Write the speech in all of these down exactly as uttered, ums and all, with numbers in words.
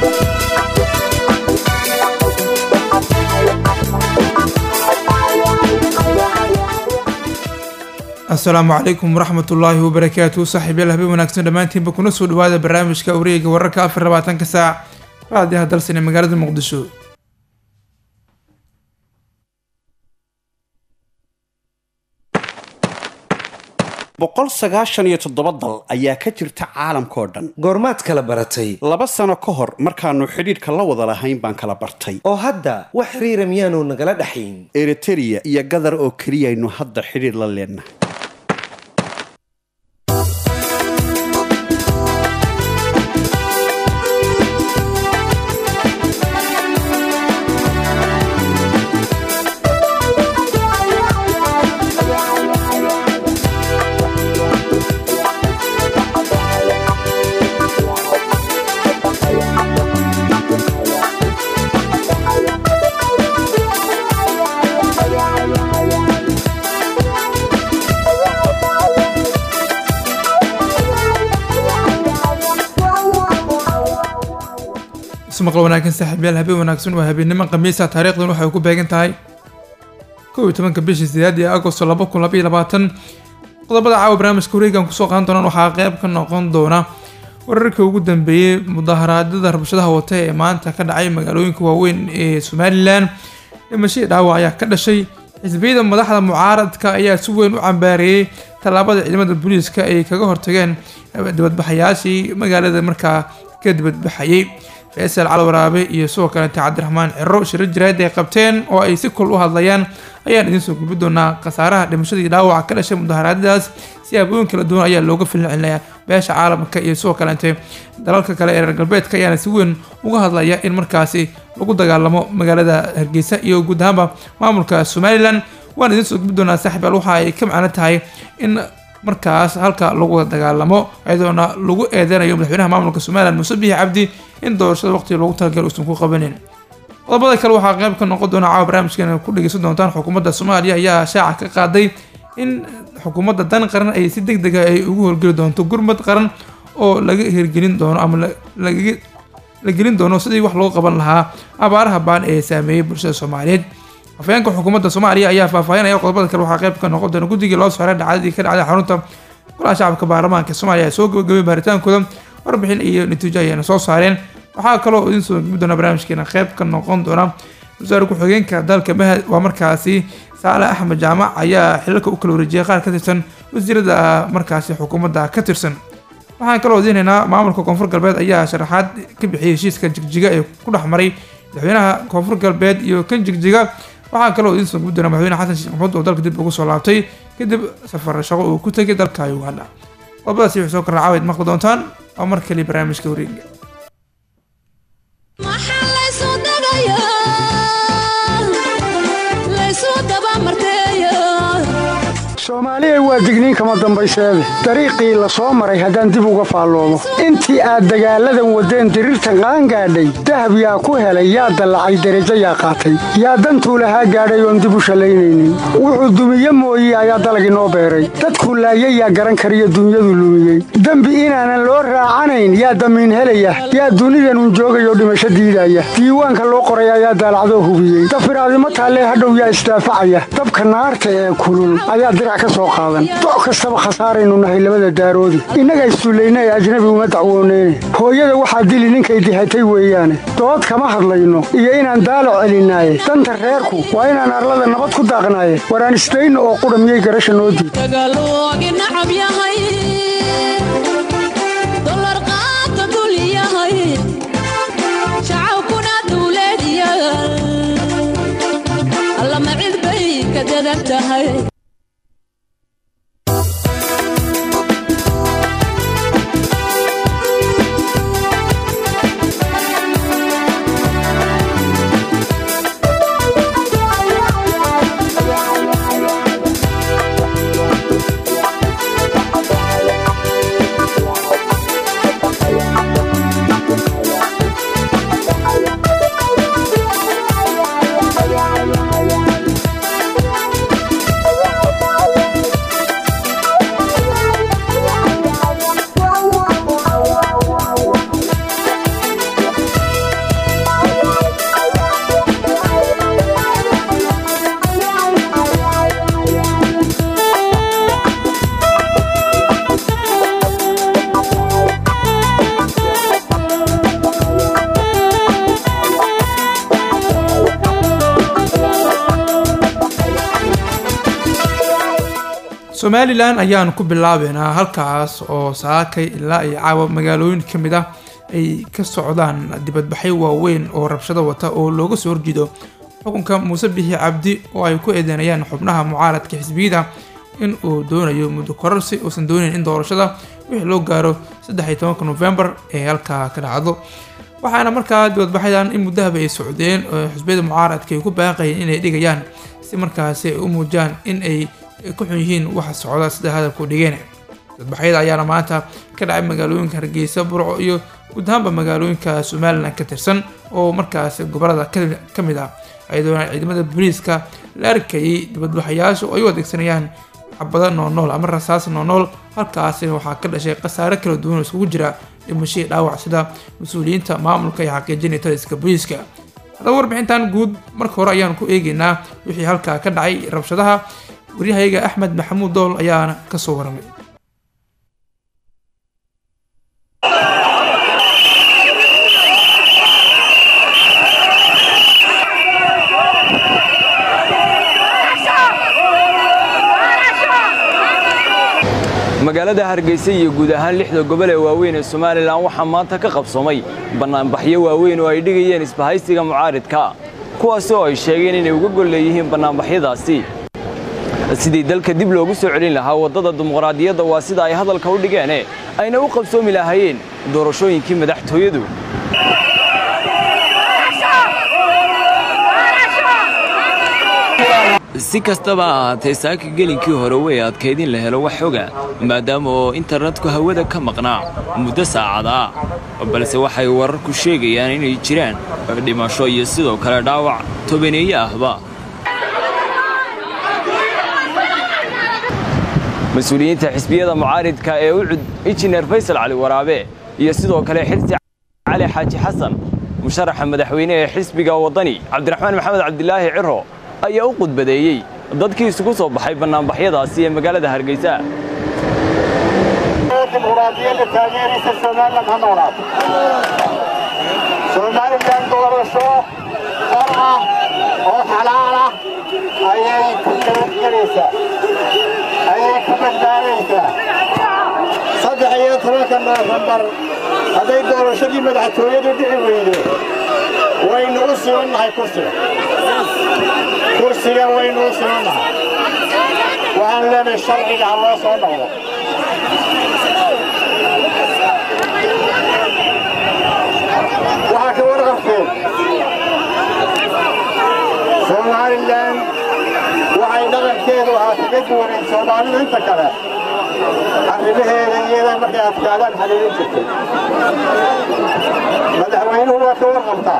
السلام عليكم ورحمة الله وبركاته. صاحب يلا هبي وناكسن دمانتين بكون سود هذا برنامج كوريج وركا في الرباطان كساعة بعد هذا درسنا مقالة المقدسو. boqol sagaashan iyo toddoba dal ayaa ka jirta caalamkoo dhan. goormaad kala baratay? laba sano ka hor markaanu xidhiidhka la wada lahayn baan kala bartay. oo hadda wax xiriira miyaanu nagala dhaxayn? Eritrea iyo Gadar oo kaliya aynu hadda xidhiidh la leenahay. مقلو وناكن ساحب يلا هبي وناكسن وهبي نمان قميصة تاريخ دون وحيكو باقين تاي كوي تمن كبيش زيادة أغسطس لبا كون لبي لباتن قضبضا عاو برامج كوريغان كسو قانتونان وحا قيب كان نوقان دونا ورركا ugu dambeeyay mudaharaadada rabshadaha wata ee maanta ka dhacay magaalooyinka waaweyn ee Somaliland dhimasho dhaawac ayaa ka dhashay xisbiyada madaxda mucaaradka ayaa si weyn u cambaariyay talaabada ciidamada booliiska ay kaga hortageen dibadbaxayaashii magaalada markaa ka dibadbaxayay فيصل على ورابي يسوع كانت عبد الرحمن عرو شر جراد قبتين oo ay si kul u hadlayaan ayaan idin soo gudbi doonaa qasaaraha dhimashadii dhaawaca ka dhashay mudaharaadadaas si abooyin kala duwan ayaa looga filcinayaa beesha caalamka iyo soo kalantay dalalka kale ee reer galbeedka ayaa si weyn uga hadlaya in markaasi lagu dagaalamo magaalada Hargeysa iyo guud ahaan maamulka Somaliland waan idin soo gudbi doonaa saaxiib waxa ay ka macna tahay in markaas halka lagu dagaalamo ayadoo lagu eedeynayo madaxweynaha maamulka Somaliland Muuse Biixi Cabdi in doorashada waqti loogu talagalay uusan ku qabanin. qodobada kale waxaa qayb ka noqon doona caawa barnaamijkeena ku dhageysan doontaan xukuumadda Soomaaliya ayaa shaaca ka qaaday in xukuumadda dan qaran ay si degdeg ah ay ugu horgeli doonto gurmad qaran oo laga hirgelin doono ama laga la gelin doono sidii wax loo qaban lahaa abaaraha baan ee saameeyay bulshada Soomaaliyeed. afayeenka xukuumadda Soomaaliya ayaa faahfaahinaya qodobada kale waxaa qayb ka noqon doona guddiga loo saaray dhacdadii ka dhacday xarunta golaha shacabka baarlamaanka Soomaaliya soo gabagabay baaritaankooda warbixin iyo natiijo ayayna soo saareen. waxaa kaloo idin soo gudbi doona barnaamijkeena qayb ka noqon doona wasaarka ku-xigeenka dalka Mahad waa markaasi Saale Axmed Jaamac ayaa xilalka u kala wareejiyay qaar ka tirsan wasiirada markaasi xukuumadda ka tirsan. waxaan kaloo idinheynaa maamulka koonfur galbeed ayaa sharaxaad ka bixiyay heshiiska jigjiga ee ku dhex maray madaxweynaha koonfur galbeed iyo kan jigjiga. waxaa kaloo idin soo gudbi doona madaxweyne xasan sheekh maxamuud oo dalka dib ugu soo laabtay kadib safar shaqo uu ku tagay dalka Uganda. qodobadaasi wuxuu soo kordhay caawid maqli doontaan oo mar kale barnaamijka wareega Soomaaliya waa digniin kama dambayseede dariiqii la soo maray haddaan dib uga faalloobo intii aad dagaaladan wadeen dirirtan qaan gaadhay dahab yaa ku helay yaa dallacay derajo yaa qaatay yaa dantuu lahaa gaadhay oon dib u shallaynaynin wuxuu dumiye mooye ayaa dalag inoo beeray dadku laayay yaa garan kariyo dunyadu lumiyey dembi inaanan loo raacanayn yaa damiin helaya yaa dunidan uun joogayoo dhimasho diidaya diiwaanka loo qoray ayaa daalacdoo hubiyey dafiraadimo taallee hadhow yaa isdaafacaya dabka naarta ee kulul ayaa doc kastaba khasaaraynu nahay labada daaroodi innaga isduullaynay ajnabi uma dacwooneyne hooyada waxaa dili ninkay dihatay weeyaane dood kama hadlayno iyo inaan daalac celinaaye danta reerku waa inaan arlada nabad ku daaqnaaye waraan isdayno oo qudha miyay garasha noo diid somalilan ayaan ku bilaabeynaa halkaas oo saakay ilaa iyo caawa magaalooyin ka mid ah ay ka socdaan dibadbaxyo waaweyn oo rabshado wata oo looga soo horjeedo xukunka muuse bixi cabdi oo ay ku eedeynayaan xubnaha mucaaradka xisbiyada in uu doonayo muddo kororsi uusan doonayn in doorashada wixii loo gaaro saddex iyo tobanka November ee halkaa ka dhacdo waxaana markaa dibadbaxyadan in muddahaba ay socdeen oo xisbiyada mucaaradka ay ku baaqayeen inay dhigayaan si markaasi ay u muujiyaan in ay ku xun yihiin waxa socda sida hadalku dhigeen dibadbaxyada ayaana maanta ka dhacay magaalooyinka Hargeysa Burco iyo guud ahaanba magaalooyinka Somaliland ka tirsan oo markaasi gobolada ka mid ah ayadoo ciidamada booliiska la arkayay dibadbaxayaasha oo ay u adeegsanayaan xabado nool ama rasaas nool halkaasi waxaa ka dhashay khasaare kala duwan oo isugu jira dhimasho dhaawac sida mas'uuliyiinta maamulka iyo xaqiijinta iska booliiska hadaba warbixintan guud marka hore ayaan ku eegaynaa wixii halkaa ka dhacay rabshadaha wariyahayaga Axmed Maxamuud Dool ayaana ka soo waramay magaalada Hargeysa iyo guud ahaan lixda gobol ee waaweyn ee Soomaaliland waxa maanta ka qabsoomay banaanbaxyo waaweyn oo ay dhigayeen isbahaysiga mucaaradka kuwaas oo ay sheegeen inay uga gol leeyihiin banaanbaxyadaasi sidii dalka dib loogu soo celin lahaa wadada dimuqraadiyadda waa sida ay hadalka u dhigeen ayna u qabsoomi lahaayeen doorashooyinkii madaxtooyadu si kastaba ahaatee saaka gelinkii hore way adkayd in la helo wax xoga maadaama oo internetku hawada ka maqnaa muddo saacada balse waxay wararku sheegayaan inay jiraan dhimasho iyo sidoo kale dhaawac tobaneeye ahba mas'uuliyiinta xisbiyada mucaaradka ee u cud injineer Faysal Cali Waraabe iyo sidoo kale xirsi Cali Xaaji Xasan musharaxa madaxweyne ee xisbiga wadani Cabdiraxmaan Maxamed Cabdilaahi Ciro ayaa u qudbadeeyay dadkii isugu soo baxay banaanbaxyadaasi ee magaalada Hargeysa dimuqraadiyadda taageeraysa Somaliland ha noolaato Somaliland doorasho xor ah oo xalaal ah ayay ku nabadgelaysaa ayay ku badbaadaysaa saddex iyo tobanka November hadday doorashadii madaxtooyadu dhici weydo waynu u simannahay kursiga kursiga waynu u simannahay waxaan leenahay sharciga ha loo soo noqdo waxaa ka warqabteen Somaliland waxay dhaqankeedu ahaa kaga duwanayd Soomaalida inta kale arrimaheeda iyada markay adkaadaan xaliilin jirtay madaxweynuhu waa ka warqabtaa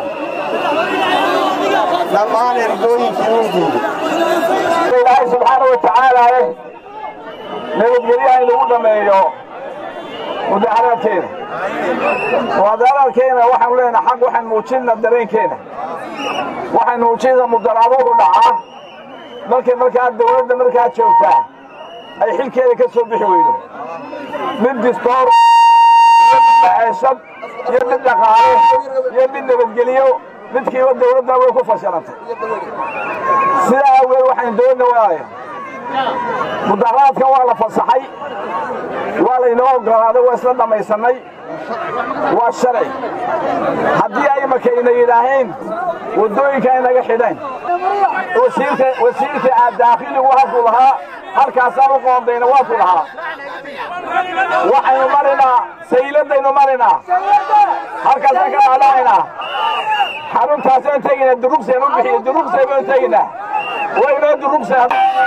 dhammaan ergooyinkii uu diiday ilaahay subxaana wa tacaala nabadgelyaha inagu dhameeyo mudaharaadkeena mudaharaadkeena waxaan leenahay xaq waxaan muujinna dareenkeena waxaan muujinna mudaharaadoodu dhacaa markay markaa dowladda markaa joogtaa ay xilkeeda ka soo bixi weydo mid distoor iyo maciishad iyo mid dhaqaale iyo mid nabadgeliyo midkiiba dowladda way ku fashilantay sidaa awgeed waxaan doonna waaye mudaharaadka waa la fasaxay waa laynoo ogolaaday waa isla dhammaysanay waa shalay haddii ay makayna yidhaaheen waddooyinka ay naga xidheen wasiirka wasiirka aad daakhiligu halkuu lahaa halkaasaan u qoondayna waatuu lahaa waxaynu marinaa sayladaynu marinaa halkaasaan ka dhaadhacaynaa xaruntaasaan tegaynaa durugseen u bixiya durugseen baan tegaynaa waynoo durugseen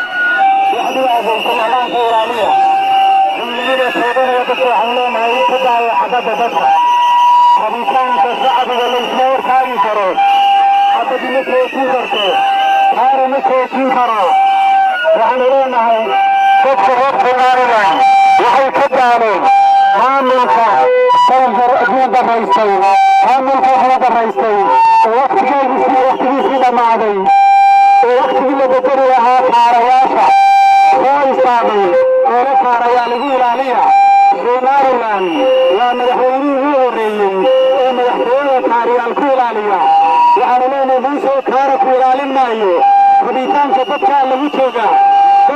rabitaanka shacbiga laysma warkaagi karo haddadi ma kootin karto taana ma kootin karo waxaanu leenahay dadka reer Somaliland waxay ka daaneen maamulka adduun daraystay maamulka adduun daraystay oo waqtigeedii waqtigiisii dhammaaday oo waqtigii la bedeli lahaa kaarayaasha soo istaagay oo la kaarayaa lagu ilaaliya Somaliland waa madaxweynihii ugu horreeyey ee madaxtooyada kaariyaal ku ilaaliya waxaanu leenahay muusoo kaara ku ilaalin maayo rabitaanka dadkaa lagu jooga dad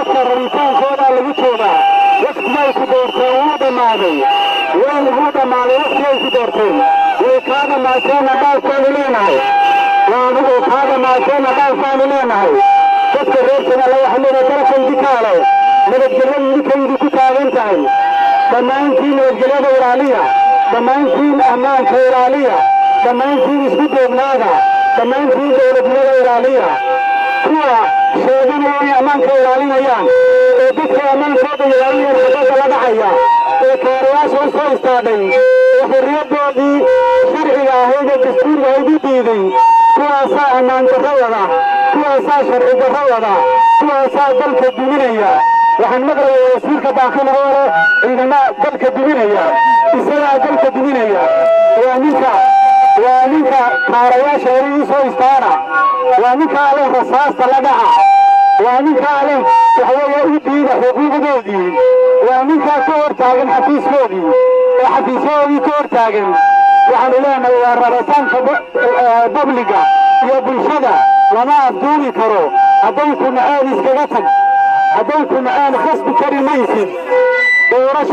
dadka rabitaankoodaa lagu joogaa waqtigay ku doorteen wuu dhammaaday way ugu dhammaaday waqtigay ku doorteen way kaa dhammaateenna dhaafkaanu leenahay waanugu kaa dhammaateenna dhaafkaanu leenahay dadka reer Soomaaliya waxaa leedahay dalkaydi kaale nabadgelyadu idinkaydi ku taagan tahay dhammaantiin nabadgelyada ilaaliya dhammaantiin ammaanka ilaaliya dhammaantiin isku duubnaada dhammaantiin dowladnimada ilaaliya kuwa sheeganaya inay ammaanka ilaalinayaan ee dadka ammaankooda ilaalinayaan xabadda la dhacaya ee kaarayaasha u soo istaadhay ee xorriyaddoodii sharciga ahayd ee dastuuriga ahayd u diiday kuwaasaa ammaan darro wada kuwaasaa sharci darro wada kuwaasaa dalka duminaya waxaan maqlayaa wasiirka daakhilahoole ciidama dalka duminaya isagaa dalka duminaya waa ninka waa ninka kaarayaasha hore ii soo istaana waa ninkaa leh rasaasta la dhaca waa ninkaa leh waxweeye u diida xuquuqdoodii waa ninkaa ka hor taagan xafiiskoodii oo xafiisyadoodii ka hor taagan waxaanu leenahay waa rabitaanka babliga iyo bulshada lama afduubi karo hadday ku naceen iskaga tag hadday ku naceen khasbi kari maysid doorasha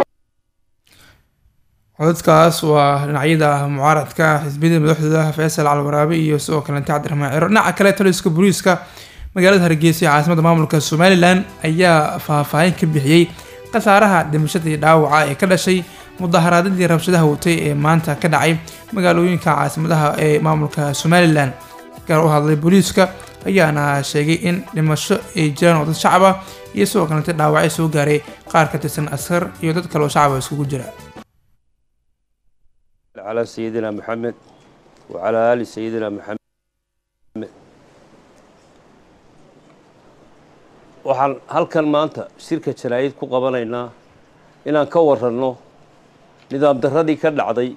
codadkaas waa dhinacyada mucaaradka xisbiyada madaxdooda Faysal Al-Waraabi iyo sidoo kale Cabdiraxmaan Ciro dhinaca kale taliska booliiska magaalada Hargeysa ee caasimadda maamulka Somaliland ayaa faahfaahin ka bixiyay khasaaraha dhimashada iyo dhaawaca ee ka dhashay mudaharaadadii rabshadaha watay ee maanta ka dhacay magaalooyinka caasimadaha ee maamulka Somaliland gaar u hadlay booliiska ayaana sheegay in dhimasho ay jiraan oo dad shacab ah iyo sidoo kale dhaawacyo soo gaaray qaar ka tirsan askar iyo dad kale oo shacab ah iskugu jira على سيدنا محمد وعلى آل سيدنا محمد waxaan halkan maanta shirka jaraa'id ku qabanaynaa inaan ka waranno nidaam darradii ka dhacday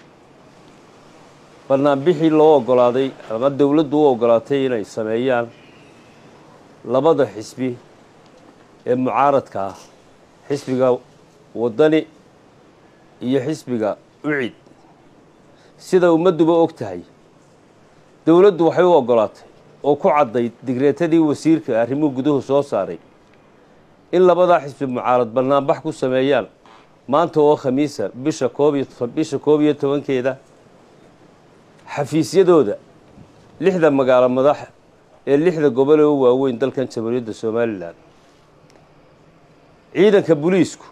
barnaamijii loo ogolaaday ama dawladdu u ogolaatay inay sameeyaan labada xisbi ee mucaaradka ah xisbiga wadani iyo xisbiga ucid sida ummaduba og tahay dawladdu waxay u ogolaatay oo ku caddayd digreetadii wasiirka arrimuhu guduhu soo saaray in labadaa xisbi mucaarad barnaamij ku sameeyaan maanta oo khamiisa bisha koob iyo bisha koob iyo tobankeeda xafiisyadooda lixda magaalo madax ee lixda gobol ee u waaweyn dalkan Jamhuuriyadda Somaliland ciidanka booliisku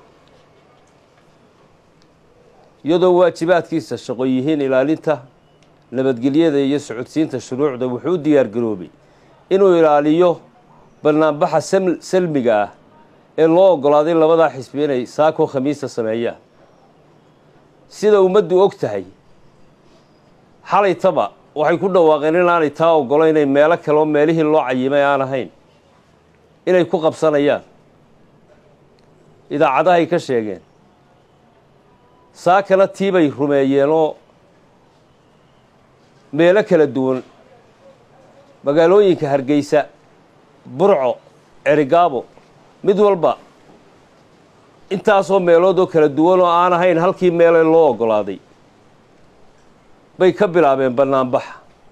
iyadoo waajibaadkiisa shaqo yihiin ilaalinta nabadgelyada iyo socodsiinta shuruucda wuxuu diyaar garoobay inuu ilaaliyo barnaamijka salmiga ah ee loo ogolaaday labada xisbi inay saako khamiista sameeyaan sida ummaddu og tahay xalay taba waxay ku dhawaaqeen in aanay taa ogolayn inay meelo kale oo meelihii loo cayimay aan ahayn inay ku qabsanayaan idaacadahay ka sheegeen saakana tiibay rumeeyeen oo meelo kala duwan magaalooyinka Hargeysa Burco Erigaabo mid walba intaasoo meelood oo kala duwan oo aan ahayn halkii meel ee loo ogolaaday bay ka bilaabeen barnaamij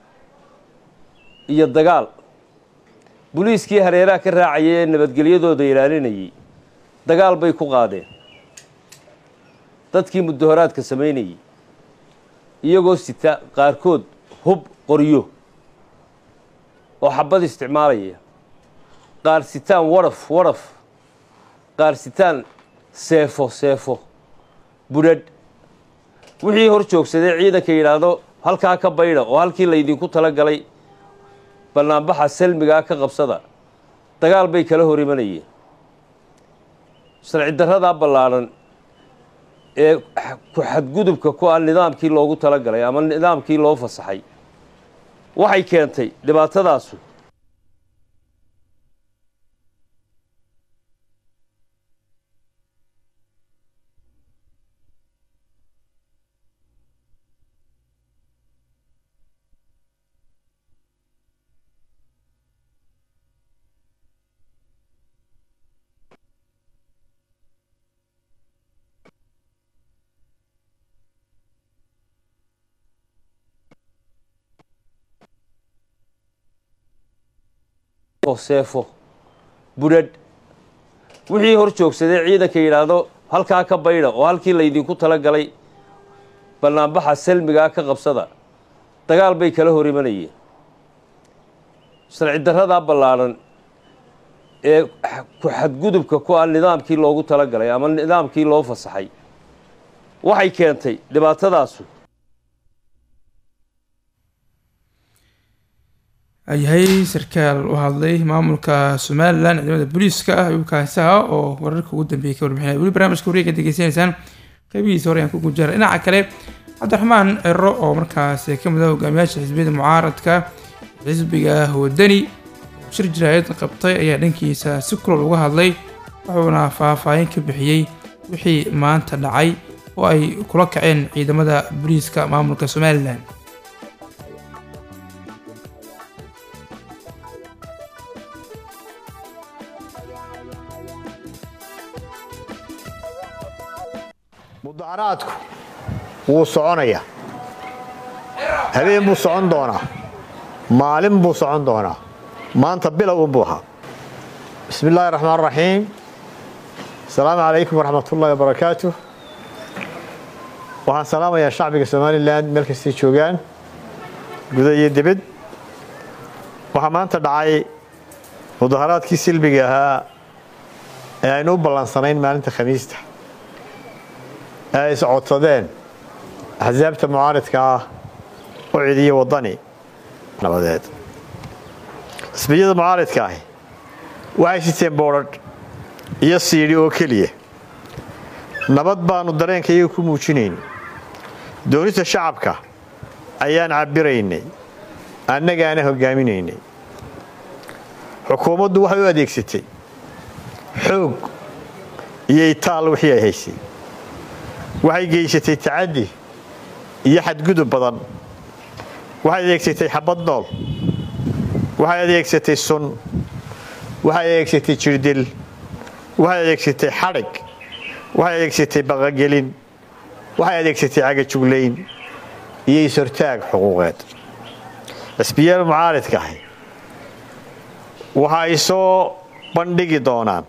iyo dagaal booliiskii hareeraha ka raacayay ee nabadgelyadooda ilaalinayay dagaal bay ku qaadeen dadkii mudaharaadka sameynayay iyagoo sita qaarkood hub qoryo oo xabad isticmaalaya qaar sitaan waraf waraf qaar sitaan seefo seefo budad wixii hor joogsaday ciidanka yiraahdo halkaa ka bayda oo halkii la idinku tala galay barnaamijka salmiga ka qabsada dagaal bay kala hor imanayeen sharci darrada ballaaran ee ku xadgudubka ku ah nidaamkii loogu tala galay ama nidaamkii loo fasaxay waxay keentay dhibaatadaas seefo budad wixii hor joogsaday ciidanka yidhaahdo halkaa ka baydha oo halkii laydinku talagalay bannaanbaxa salmigaa ka qabsada dagaal bay kala hor imanayeen sharci darradaa ballaadhan ee ku xadgudubka ku ah nidaamkii loogu talagalay ama nidaamkii loo fasaxay waxay keentay dhibaatadaasu ayahay sarkaal u hadlay maamulka Somaliland ciidamada booliiska ah iyo kaasaha oo wararka ugu dambeeyay ka warbixinay wali barnaamijka wareegga degeysanaysaan qaybihiisa hore aan ku gujaray dhinaca kale Cabdiraxmaan Ciro oo markaas ka mid ah hogaamiyaasha xisbiyada mucaaradka xisbiga Wadani shir jiraayad qabtay ayaa dhankiisa si kulul uga hadlay wuxuuna faahfaahin ka bixiyay wixii maanta dhacay oo ay kula kaceen ciidamada booliiska maamulka Somaliland mudaharaadku wuu soconayaa habeen buu socon doonaa maalin buu socon doonaa maanta bilow buu ahaa bismillaahi raxmaani raxiim asalaamu calaykum waraxmatullaahi wabarakaatuh waxaan salaamayaa shacbiga Somaliland meel kastay joogaan gudaha iyo dibadda waxaa maanta dhacay mudaharaadkii silbiga ahaa ee aynu u ballansanayn maalinta khamiista ay socodsadeen axsaabta mucaaradka ah oo ciidiyo wadani nabadeed xisbiyada mucaaradka ah waxay siteen boodhadh iyo siidhi oo keliya nabad baanu dareenkayaga ku muujinayn doonista shacabka ayaan cabiraynay annagaana hogaaminaynay xukuumaddu waxay u adeegsatay xoog iyo itaal wixii ay haysay waxay geysatay tacaddi iyo xadgudub badan waxay adeegsatay xabad nool waxay adeegsatay sun waxay adeegsatay jirdil waxay adeegsatay xadhig waxay adeegsatay baqagelin waxay adeegsatay cagajuglayn iyo is-hortaag xuquuqeed xisbiyada mucaaradka ahi waxa ay soo bandhigi doonaan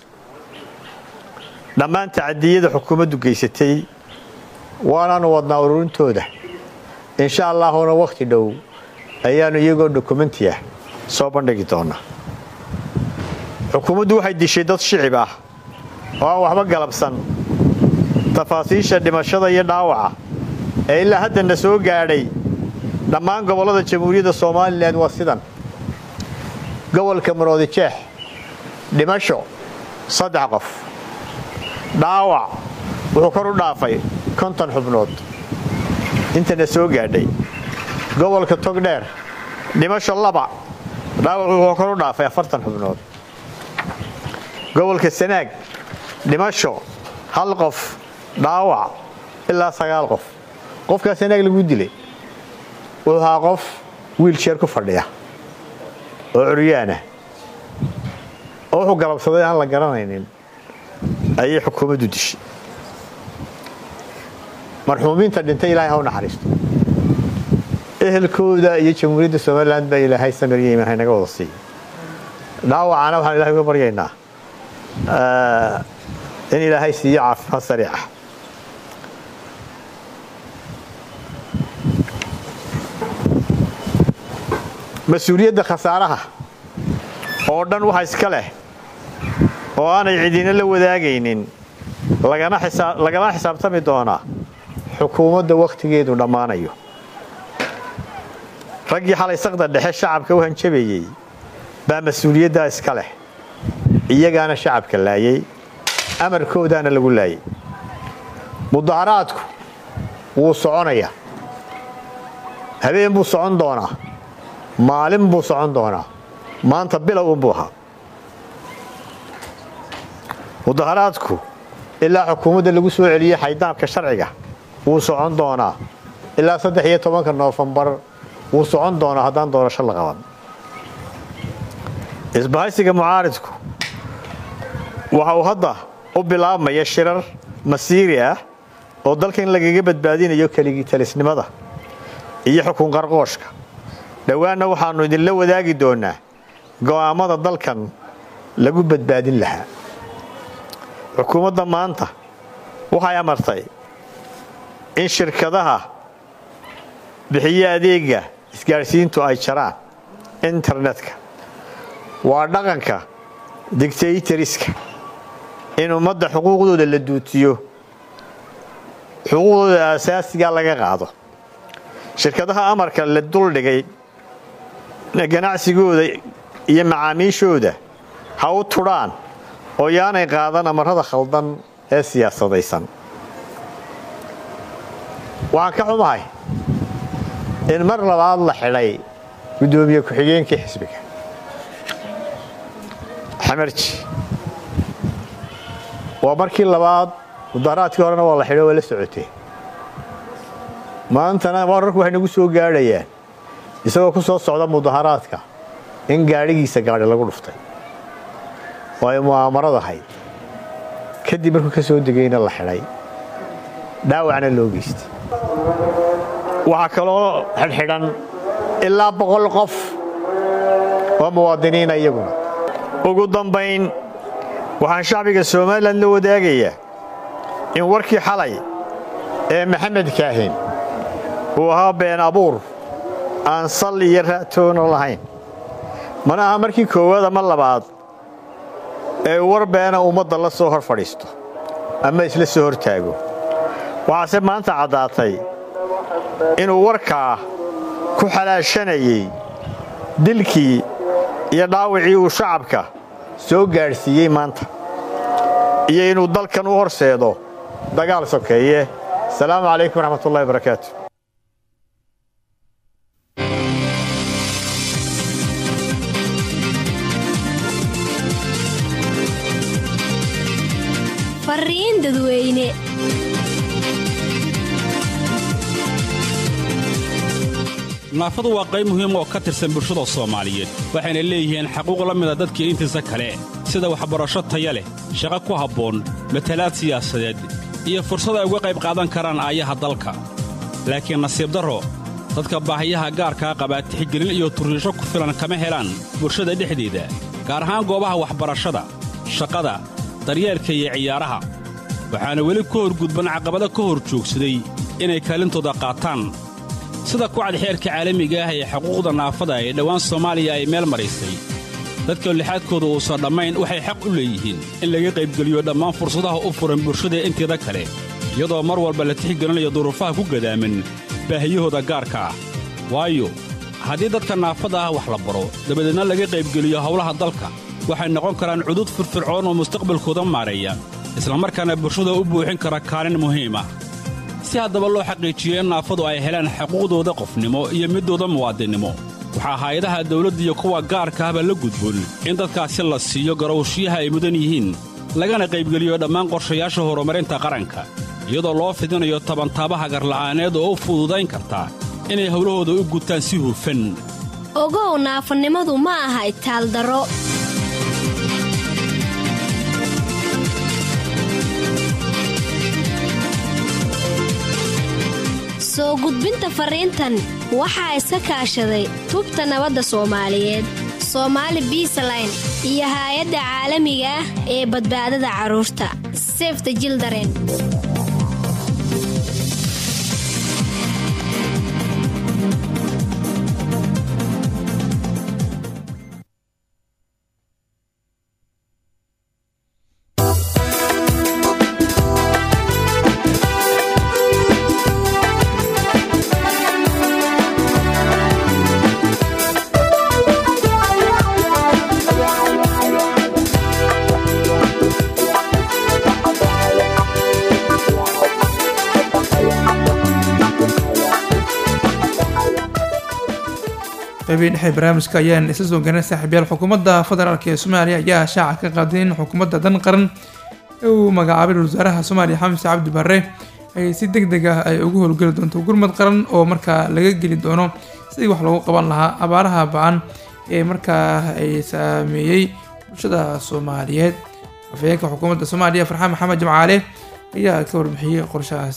dhammaan tacadiyada xukuumaddu geysatay waanaanu wadnaa ururintooda insha allaahuna wakhti dhow ayaanu iyagoo dokumenti ah soo bandhigi doonaa xukuumaddu waxay dishay dad shicib ah oo aan waxba galabsan tafaasiisha dhimashada iyo dhaawaca ee ilaa haddana soo gaadhay dhammaan gobollada jamhuuriyadda Somaliland waa sidan gobolka Maroodi Jeex dhimasho saddex qof dhaawac wuxuu kor u dhaafay konton xubnood intana soo gaadhay gobolka Togdheer dhimasho laba dhaawac wuxuu kor u dhaafay afartan xubnood gobolka Sanaag dhimasho hal qof dhaawac ilaa sagaal qof qofka Sanaag lagu dilay wuxuu ahaa qof wheelchair ku fadhiya oo curyaana oo wuxuu galabsaday aan la garanaynin ayay xukuumaddu dishay marxuumiinta dhintay ilaahay ha u naxariisto ehelkooda iyo jamhuuriyadda Somaliland baa ilaahay samariyay ma haynaga wada siiyo dhaawacana waxaan ilaahay uga baryaynaa in ilaahay siiyo caafimaad sariic ah mas-uuliyadda khasaaraha oo dhan waxa iska leh oo aanay cidina la wadaagaynin lagana xisaab lagana xisaabtami doonaa xukuumadda waqtigeedu dhamaanayo raggii xalay saqda dhexe shacabka u hanjabeeyay baa mas-uuliyadda iska leh iyagaana shacabka laayay amarkoodaana lagu laayay mudaharaadku wuu soconayaa habeen buu socon doonaa maalin buu socon doonaa maanta bilow buu ahaa mudaharaadku ilaa xukuumadda lagu soo celiyay xaydaabka sharciga wuu socon doonaa ilaa saddex iyo tobanka Noofambar wuu socon doonaa haddaan doorasho la qaban isbahaysiga mucaaradku waxa uu hadda u bilaabmaya shirar masiiri ah oo dalkan lagaga badbaadinayo keligii talisnimada iyo xukun qarqooshka dhawaana waxaanu idinla wadaagi doonaa go'aamada dalkan lagu badbaadin lahaa xukuumadda maanta waxay amartay in shirkadaha bixiya adeega isgaadhsiintu ay jaraan internetka. waa dhaqanka dictatoriska in ummadda xuquuqdooda la duutiyo, xuquuqdooda asaasiga laga qaado. shirkadaha amarka la duldhigay ganacsigooda iyo macaamiishooda ha u tudhaan oo yaanay qaadan amarada khaldan ee siyaasadaysan. waxaan ka xumahay in mar labaad la xidhay guddoomiye ku-xigeenkii xisbiga xamarji. waa markii labaad, mudaharaadkii horena waa la xidhay, waa la socotay. maantana wararku waxay nagu soo gaadhayaan isagoo ku soo socda mudaharaadka in gaadhigiisa gaadhi lagu dhuftay oo ay mu'aamarad ahayd. kadib markuu ka soo degayna la xidhay, dhaawacna loo geystay. waxaa kaloo xidhxidhan ilaa boqol qof oo muwaadiniina iyaguna. ugu dambayn waxaan shacbiga somalilan la wadaagayaa in warkii xalay ee maxamed kaahin uu ahaa been abuur aan sal iyo ra'toona lahayn. mana aha markii koowaad ama labaad ee war beena ummadda la soo hor fadhiisto ama isla soo hor taago. waxaase maanta caddaatay inuu warkaa ku xalaashanayay dilkii iyo dhaawacii uu shacabka soo gaadhsiiyey maanta, iyo inuu dalkan u horseedo dagaal sokeeye. asalaamu calaykum waraxmatullahi wabarakaatu. fariin dadweyne. naafadu waa qayb muhiim oo ka tirsan bulshada Soomaaliyeed, waxayna leeyihiin xaquuq la mid ah dadka intiisa kale, sida waxbarasho tayo leh, shaqo ku habboon, matalaad siyaasadeed, iyo fursad ay uga qayb qaadan karaan aayaha dalka. laakiin nasiib darro, dadka baahiyaha gaarka qaba tixgelin iyo turiisho ku filan kama helaan bulshada dhexdeeda, gaar ahaan goobaha waxbarashada, shaqada, daryeelka iyo ciyaaraha. waxaana weli ku horgudban caqabado ka hor joogsaday inay kaalintooda qaataan, sida kucad xeerka caalamiga ah ee xuquuqda naafada ee dhowaan Soomaaliya ay meel marisay. dadka lixaadkooda uusan dhammayn waxay xaq u leeyihiin in laga qaybgeliyo dhammaan fursadaha u furan bulshada inteeda kale, iyadoo mar walba la tixgelinayo duruufaha ku gadaaman baahiyahooda gaarka ah. waayo haddii dadka naafada ah wax la baro dabadeedna laga qaybgeliyo howlaha dalka, waxay noqon karaan cudud firfircoon oo mustaqbalkooda maareeya, islamarkaana bulshada u buuxin kara kaalin muhiim ah. si haddaba loo xaqiijiyo in naafadu ay helaan xuquuqdooda qofnimo iyo midooda muwaadinnimo, waxaa hay'adaha dawladda iyo kuwa gaarka ahba la gudboon in dadkaasi la siiyo garowshiyaha ay mudan yihiin, lagana qaybgeliyo dhammaan qorshayaasha horumarinta qaranka, iyadoo loo fidinayo tabantaabaha garla'aaneed oo u fududayn karta inay howlahooda u gutaan si hufan. ogow naafanimadu ma aha itaaldaro. soo gudbinta fariintan waxaa iska kaashaday tubta nabadda Soomaaliyeed, Somali Peaceline, iyo hay'adda caalamiga ah ee badbaadada carruurta Save the Children. qaybin dhexe barnaamijka ayaan isla soo gaarnay saaxiibayaal. xukuumadda federaalk ee Soomaaliya ayaa shaaca ka qaaday in xukuumadda dan qaran ee uu magacaabay wasaaraha Soomaaliya Xamse Cabdi Barre ay si degdeg ah ay ugu howlgali doonto gurmad qaran oo markaa laga geli doono sidii wax loogu qaban lahaa abaaraha ba'an ee markaa ay saameeyay bulshada Soomaaliyeed. afayeenka xukuumadda Soomaaliya Farxaan Maxamed Jimcaale ayaa ka warbixiyay qorshahaas.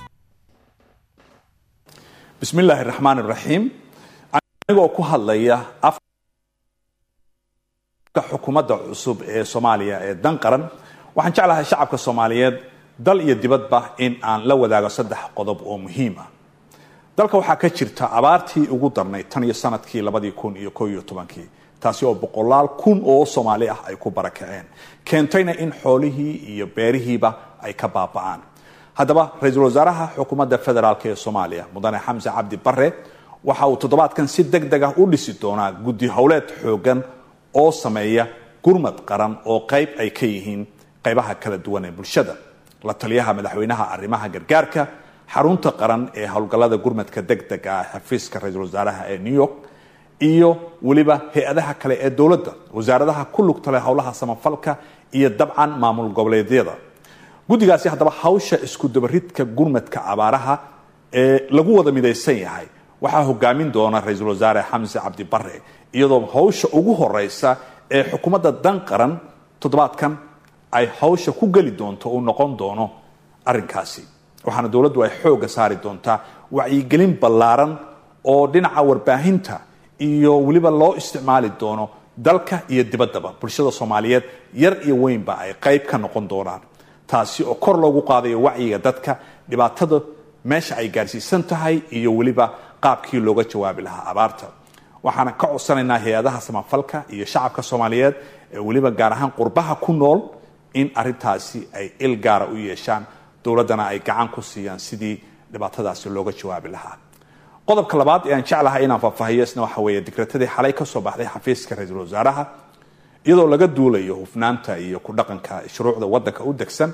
bismillaahi raxmaani raxiim. anigoo ku hadlaya afka xukuumadda cusub ee Soomaaliya ee dan qaran, waxaan jeclahay shacabka Soomaaliyeed dal iyo dibadba in aan la wadaago saddex qodob oo muhiim ah. dalka waxaa ka jirta abaartii ugu darnay tan iyo sanadkii labada kun iyo koob iyo tobankii taasi oo boqolaal kun oo Soomaali ah ay ku barakaceen keentayna in xoolihii iyo beerihiiba ay ka baaba'aan. haddaba ra'iisul wasaaraha xukuumadda federaalka ee Soomaaliya mudane Xamse Cabdi Barre waxa uu toddobaadkan si degdeg ah u dhisi doonaa guddi howleed xoogan oo sameeya gurmad qaran oo qayb ay ka yihiin qaybaha kala duwan ee bulshada. la taliyaha madaxweynaha arrimaha gargaarka xarunta qaran ee howlgallada gurmadka degdega ah xafiiska ra'iisul wasaaraha ee New York iyo waliba hay'adaha kale ee dawladda wasaaradaha ku lugta leh howlaha samafalka iyo dabcan maamul goboleedyada. guddigaasi haddaba hawsha isku dabaridka gurmadka abaaraha ee lagu wada midaysan yahay waxaa hogaamin doona ra'iisul wasaare Xamse Cabdi Barre iyadoo hawsha ugu horeysa ee xukuumadda dan qaran toddobaadkan ay hawsha ku gali doonto oo noqon doono arrinkaasi. waxaana dawladdu ay xooga saari doontaa wacyigelin ballaaran oo dhinaca warbaahinta iyo waliba loo isticmaali doono dalka iyo dibaddaba bulshada Soomaaliyeed yar iyo weynba ay qayb ka noqon doonaan taasi oo kor loogu qaadayo wacyiga dadka dhibaatada meesha ay gaarsiisan tahay iyo waliba qaabkii looga jawaabi lahaa abaarta. waxaana ka codsanaynaa hay'adaha samafalka iyo shacabka Soomaaliyeed ee waliba gaar ahaan qurbaha ku nool in arrintaasi ay il gaara u yeeshaan dawladana ay gacan ku siiyaan sidii dhibaatadaasi looga jawaabi lahaa. qodobka labaad ee aan jeclahay inaan faahfaahiyo isna waxa weeye digratadii xalay ka soo baxday xafiiska ra'iisul wasaaraha iyadoo laga duulayo hufnaanta iyo ku dhaqanka shuruucda waddanka u degsan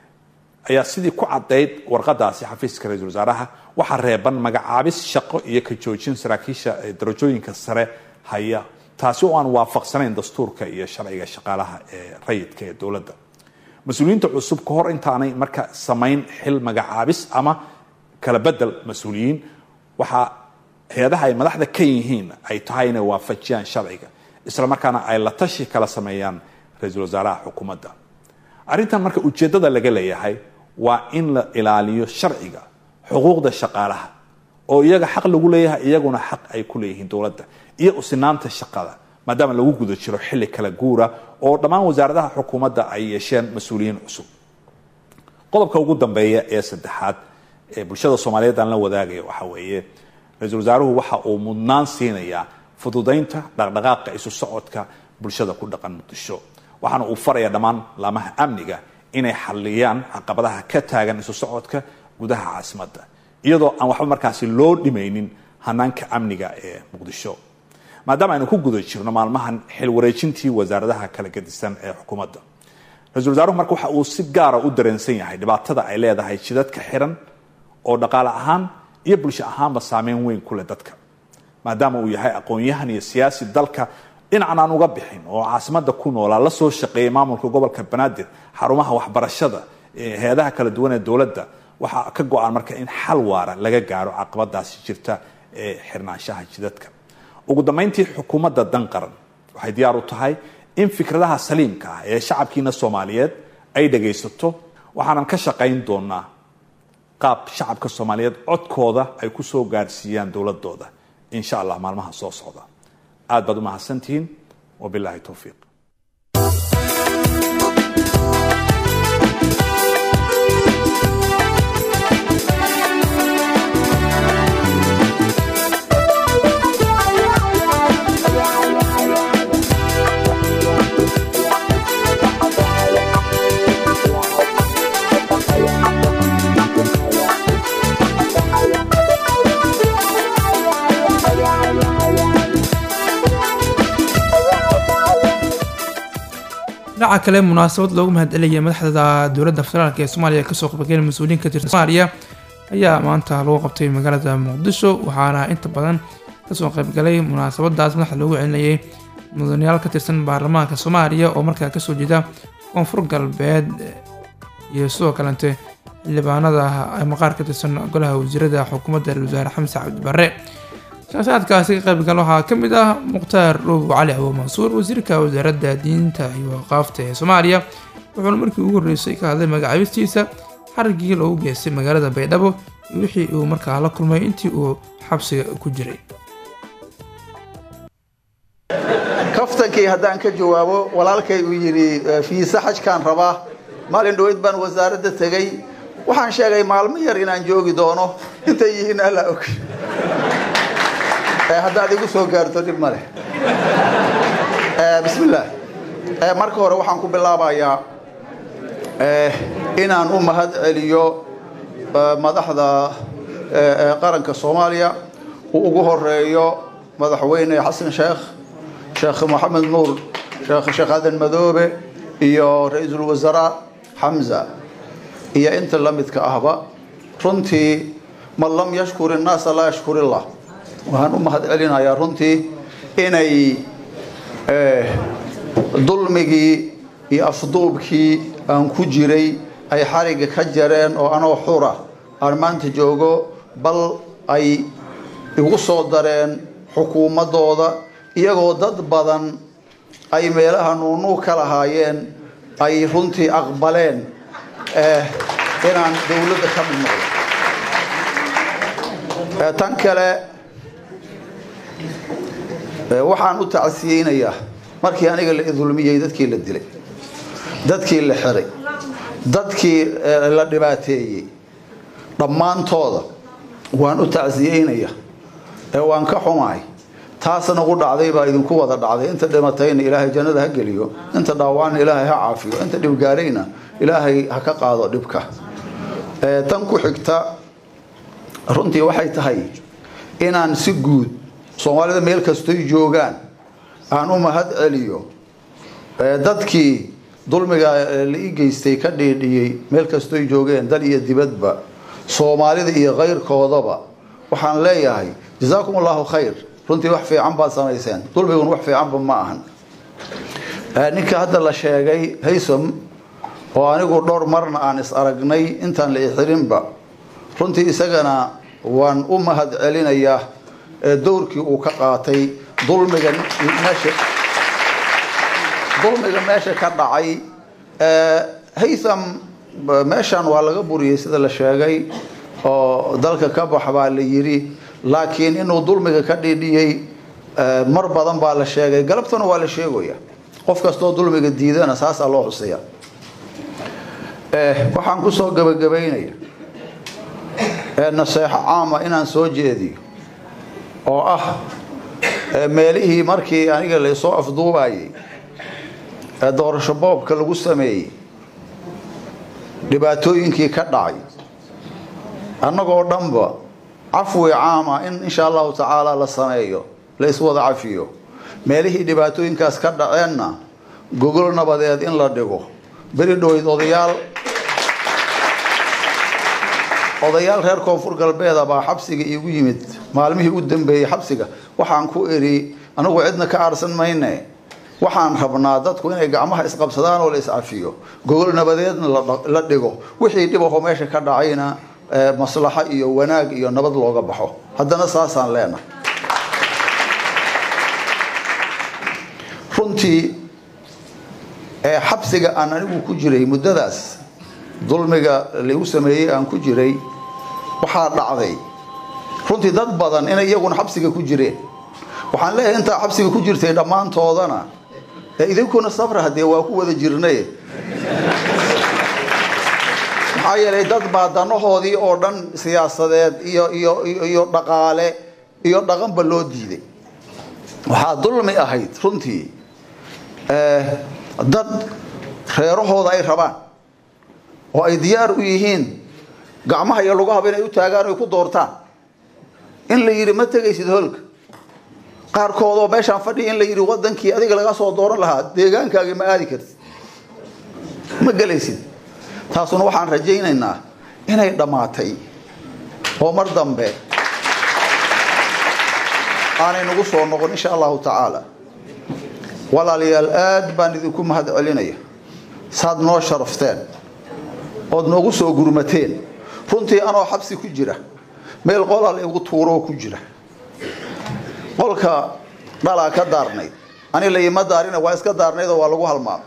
ayaa sidii ku cadeyd warqadaasi xafiiska ra'iisul wasaaraha waxa reeban magacaabis shaqo iyo ka joojin saraakiisha darajooyinka sare haya taasi oo aan waafaqsanayn dastuurka iyo sharciga shaqaalaha ee rayidka ee dawladda. mas-uuliyiinta cusub ka hor intaanay marka samayn xil magacaabis ama kala bedel mas-uuliyiin waxa hay'adaha ay madaxda ka yihiin ay tahay inay waafajiyaan sharciga isla markaana ay la tashi kala sameeyaan ra'iisul wasaaraha xukuumadda. arrintan marka ujeedada laga leeyahay waa in la ilaaliyo sharciga xuquuqda shaqaalaha oo iyaga xaq lagu leeyahay iyaguna xaq ay ku leeyihiin dawladda iyo usinaanta shaqada maadaama lagu guda jiro xilli kala guura oo dhammaan wasaaradaha xukuumadda ay yeesheen mas-uuliyiin cusub. qodobka ugu dambeeya ee saddexaad ee bulshada Soomaaliyeed aan la wadaagayo waxa weeye ra'iisul wasaaruhu waxa uu mudnaan siinayaa fududeynta dhaqdhaqaaqa isu socodka bulshada ku dhaqan Muqdisho. waxaana uu farayaa dhammaan laamaha amniga inay xalliyaan caqabadaha ka taagan isu socodka gudaha caasimadda iyadoo aan waxba markaasi loo dhimaynin hanaanka amniga ee Muqdisho. maadaama aynu ku guda jirno maalmahan xil wareejintii wasaaradaha kala gedisan ee xukuumadda ra'iisul wasaaruhu marka waxa uu si gaar ah u dareensan yahay dhibaatada ay leedahay jidadka xiran oo dhaqaale ahaan iyo bulsho ahaanba saameyn weyn ku leh dadka maadaama uu yahay aqoon-yahan iyo siyaasi dalka dhinacan aan uga bixin oo caasimadda ku noolaa la soo shaqeeyay maamulka gobolka Banaadir xarumaha waxbarashada ee hay'adaha kala duwan ee dawladda waxa ka go'an marka in xal waara laga gaaro caqabadaasi jirta ee xirnaanshaha jidadka. ugu dambeyntii xukuumadda dan qaran waxay diyaar u tahay in fikradaha saliimka ah ee shacabkiina Soomaaliyeed ay dhageysato waxaanan ka shaqayn doonaa qaab shacabka Soomaaliyeed codkooda ay ku soo gaarsiiyaan dawladooda insha Allah maalmaha soo socda. aad baad u mahadsantihiin wabillahi tawfiiq. dhinaca kale munaasabad loogu mahadceliyay madaxda dowladda federaalk ee Soomaaliya ka soo qaybgalay mas'uuliyiin ka tirsan Soomaaliya ayaa maanta lagu qabtay magaalada Muqdisho waxaana inta badan ka soo qaybgalay munaasabadaas madaxda loogu celinayay mudanayaal ka tirsan baarlamaanka Soomaaliya oo markaa ka soo jeeda koonfur galbeed iyo sidoo kalente xildhibaanada ay maqaar ka tirsan golaha wasiirada xukuumadda wasaare Xamse Cabdi Barre. shaqaadkaasi ka qaybgal waxaa ka mid ah Muqtaar Roobo Cali Abu Mansuur wasiirka wasaaradda diinta iyo waqaafta ee Soomaaliya wuxuu markii ugu horeysay ka hadlay magacaabistiisa xarigii loogu geystay magaalada Baydhabo iyo wixii uu markaa la kulmay intii uu xabsiga ku jiray. kaftankii haddaan ka jawaabo walaalkay uu yiri fiisa xajkaan rabaa maalin dhaweyd baan wasaaradda tegey waxaan sheegay maalmo yar inaan joogi doono intay yihiin alla og haddaad igu soo gaarto dhib ma leh bismillaah marka hore waxaan ku bilaabayaa inaan u mahad celiyo madaxda qaranka Soomaaliya uu ugu horeeyo madaxweyne xasan sheekh sheekh maxamed nuur sheekh sheekh aadan madoobe iyo ra'iisul wasaare Hamza iyo inta la midka ahba runtii man lam yashkuri an-nas la yashkuri Allah waxaan u mahad celinayaa runtii inay dulmigii iyo afduubkii aan ku jiray ay xariga ka jareen oo anoo xura aan maanta joogo bal ay igu soo dareen xukuumadooda iyagoo dad badan ay meelaha nuunu kala haayeen ay runtii aqbaleen inaan dawladda ka mid noqdo tan kale waxaan u tacsiyeynayaa markii aniga la idulmiyay dadkii la dilay dadkii la xiray dadkii la dhibaateeyay dhammaantooda waan u tacsiyeynayaa ee waan ka xumahay taasna ugu dhacday baa idinku wada dhacday inta dhimatayna ilaahay jannada ha geliyo inta dhaawacna ilaahay ha caafiyo inta dhib gaarayna ilaahay ha ka qaado dhibka ee tan ku xigta runtii waxay tahay inaan si guud Soomaalida meel kasto ay joogaan aan u mahad celiyo dadkii dulmiga la igeystay ka dheedhiyay meel kasto ay joogeen dal iyo dibadba Soomaalida iyo qeyrkoodaba waxaan leeyahay jazaakumullahu khayr runtii wax fiican baad samayseen dulmigu wax fiican ma ahan ninka hadda la sheegay Haysam oo anigu dhowr marna aan is aragnay intaan la xirinba runtii isagana waan u mahad celinayaa doorkii uu ka qaatay dulmiga meesha dulmiga meesha ka dhacay Haysam meeshan waa laga buriyay sida la sheegay oo dalka ka baxbaa la yiri laakiin inuu dulmiga ka dhidhiyay mar badan baa la sheegay galabtana waa la sheegaya qof kasto dulmiga diidana saasa loo xuseeyaa ee waxaan ku soo gabagabeynaya ee naseexa caama inaan soo jeediyo oo ah meelihii markii aniga la soo afduubayay ee doorasho boobka lagu sameeyay dhibaatooyinkii ka dhacay annagoo dhanba عفو عامة إن إن شاء الله تعالى للسمايو ليس وضع عفيو ماليه دباتوين كاس كرد عنا جوجلنا بدأت إن لا دقو بريدو يضيال وضيال غير كونفور قلبي هذا بحبسك يقيمت معلمه قدام بي حبسك وحن كويري أنا وعدنا كأرسن ماينه وحن خبرنا ضد كوين يجمعها إسقاب صدان ولا إسعفيو جوجلنا بدأت لا دقو وحي دبوا ماشي كرد عينا مصلحة iyo wanaag iyo nabad looga baxo hadana saasaan leena runtii ee xabsiga aan anigu ku jiray muddadaas dulmiga lagu sameeyay aan ku jiray waxa dhacday runtii dad badan inay iyaguna xabsiga ku jireen waxaan leeyahay inta xabsiga ku jirtay dhamaantoodana ee idinkuna sabra hadee waa ku wada jirnay ayay dad baadanahoodii oo dhan siyaasadeed iyo iyo iyo dhaqaale iyo dhaqanba loo diiday waxa dulmi ahayd runtii ee dad reerahooda ay rabaan oo ay diyaar u yihiin gacmaha iyo lugaha inay u taagaan oo ku doortaan in la yiri ma tagaysid holka qaarkood oo meeshan fadhi in la yiri wadankii adiga laga soo dooran lahaa deegaankaaga ma aadi kartid ma galaysid taasuna waxaan rajaynaynaa inay dhamaatay oo mar dambe aanay nagu soo noqon insha Allah ta'ala walaaliyaal aad baan idinku mahad celinaya saad noo sharafteen oo nagu soo gurmateen runtii anoo xabsi ku jira meel qolal igu tuuro ku jira qolka dhala ka daarnay ani la yima daarina waa iska daarnayd oo waa lagu halmaamay